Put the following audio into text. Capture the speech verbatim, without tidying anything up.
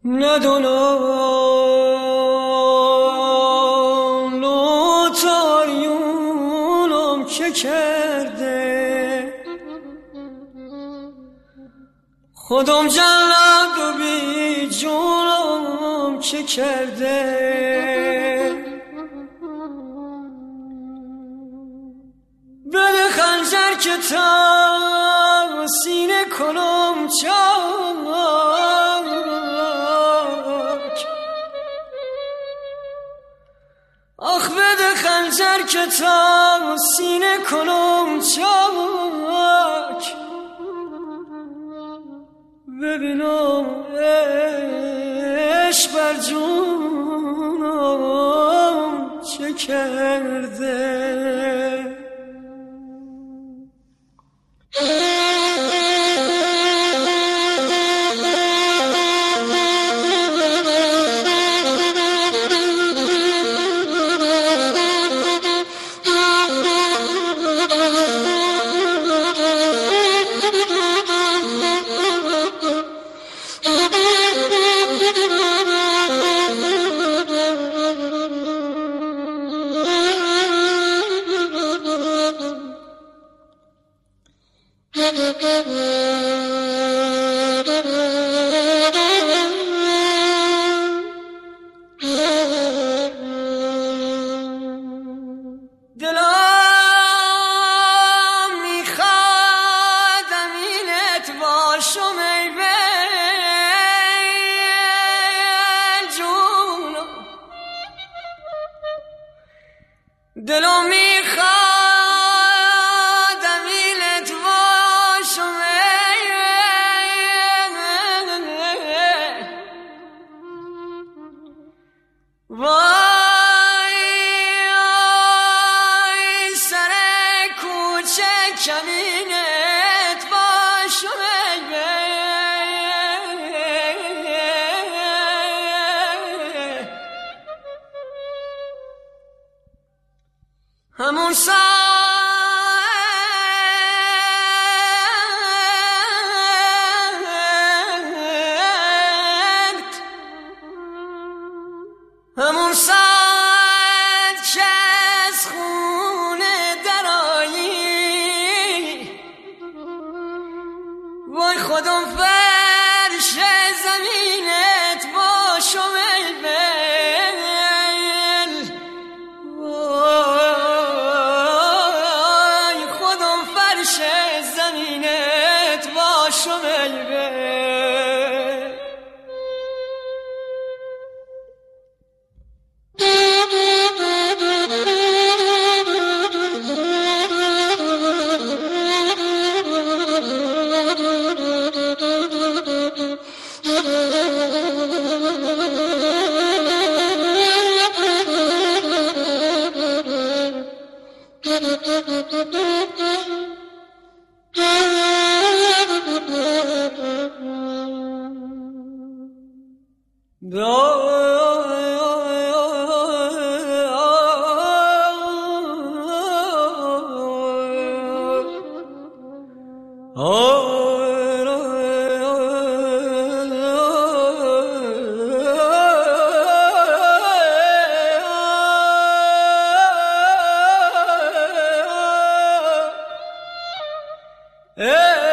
ندونم لوتاریونم که کرده خودم جلد و بی جونم که کرده بده خنجر که تا سینه کنم چاک آخ بده خنجر که تا سینه کنم چاک ببینم عشق بر جونم چه کرده دلم میخواد امیلت باشم وای سر کوچه کمینت باشم همون ساعت همون ساعت که از خونه درایی وای خودم فرش زمینت باشم ای بل وای خودم فرش زمینت باشم ای بل Hey!